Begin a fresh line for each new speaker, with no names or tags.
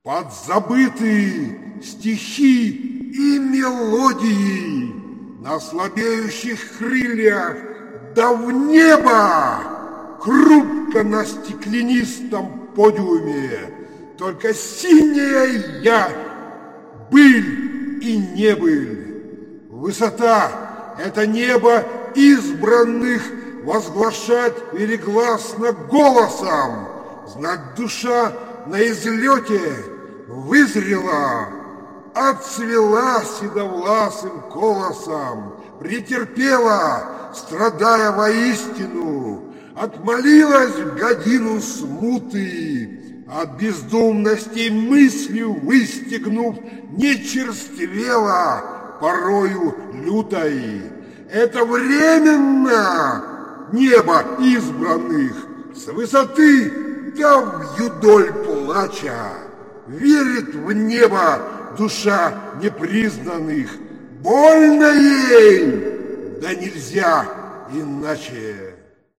подзабыты стихи и мелодии на слабеющих крыльях, да в небо, хрупко на стеклянистом подиуме, только синяя явь, быль и небыль. Высота — это небо избранных возглашать велигласно голосом, знать душа на излете вызрела, отцвела седовласым колосом, претерпела, страдая воистину, отмолилась в годину смуты, от бездумности мыслью выстегнув, не черствела порою лютой. Это временно небо избранных с высоты да в юдоль плача. Верит в небо душа непризнанных, больно ей, да нельзя иначе.